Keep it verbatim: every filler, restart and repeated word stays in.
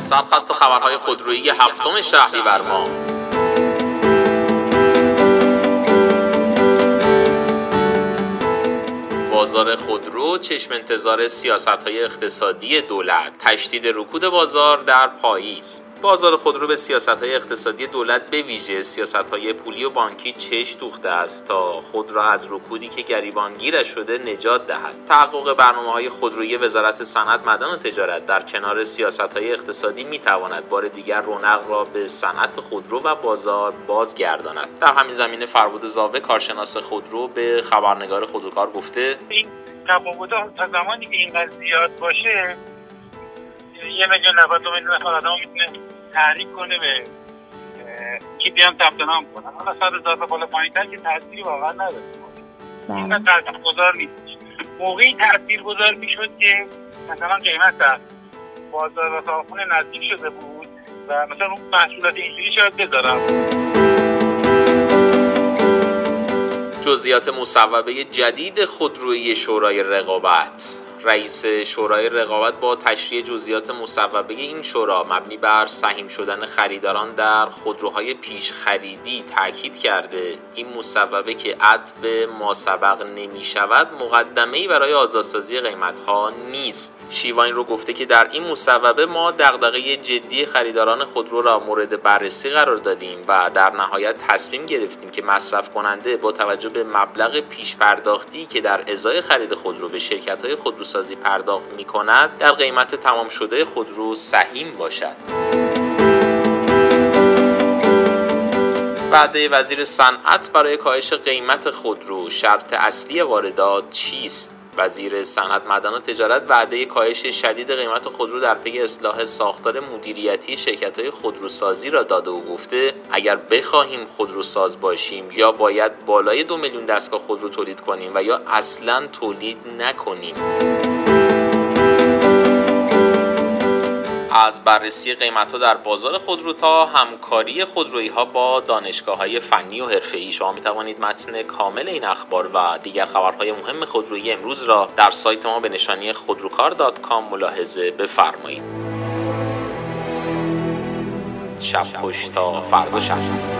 سرخط خبرهای خودرویی هفتم شهریور ماه. بازار خودرو چشم انتظار سیاست‌های اقتصادی دولت. تشدید رکود بازار در پاییز. بازار خودرو به سیاست‌های اقتصادی دولت به ویژه سیاست‌های پولی و بانکی چشم دوخته است تا خود را از رکودی که گریبانگیرش شده نجات دهد. تحقق برنامه‌های خودرویی وزارت صنعت، معدن و تجارت در کنار سیاست‌های اقتصادی می‌تواند بار دیگر رونق را به صنعت خودرو و بازار بازگرداند. در همین زمینه فربود زاوه، کارشناس خودرو، به خبرنگار خودروکار گفته: این تفاوت‌ها تا زمانی که اینقدر زیاد باشه، یه میلیون نود میلیون نفر آدم میتونه تحریک کنه به که بیان ثبت نام کنن. حالا صد هزار تا بالا پایین‌تر که تأثیری واقعا نداره. این تاثیرگذار نیست. موقعی تاثیرگذار میشد که مثلا قیمت در بازار و ساختمون نزدیک شده بود و مثلا اون محصولات اینجوری شاید بذارم. جزئیات مصوبه جدید خودرویی شورای رقابت. رئیس شورای رقابت با تشریح جزئیات مصوبه این شورا مبنی بر سهیم شدن خریداران در خودروهای پیش خریدی تاکید کرده این مصوبه که عطف به ماسبق نمی شود مقدمه‌ای برای آزادسازی قیمت‌ها نیست. شیوا این رو گفته که در این مصوبه ما دغدغه جدی خریداران خودرو را مورد بررسی قرار دادیم و در نهایت تصمیم گرفتیم که مصرف کننده با توجه به مبلغ پیش پرداختی که در ازای خرید خودرو به شرکت‌های خودرو سازی پرداخت می کند در قیمت تمام شده خودرو سهیم باشد. وعده وزیر صنعت برای کاهش قیمت خودرو. شرط اصلی واردات چیست؟ وزیر صنعت، معدن و تجارت وعده کاهش شدید قیمت خودرو در پی اصلاح ساختار مدیریتی شرکت‌های خودروسازی را داده و گفته اگر بخواهیم خودروساز باشیم یا باید بالای دو میلیون دستگاه خودرو تولید کنیم و یا اصلاً تولید نکنیم. از بررسی قیمت‌ها در بازار خودرو تا همکاری خودرویی‌ها با دانشگاه‌های فنی و حرفه‌ای، شما می‌توانید متن کامل این اخبار و دیگر خبرهای مهم خودرویی امروز را در سایت ما به نشانی خودروکار دات کام ملاحظه بفرمایید. شب خوش تا فردا شب.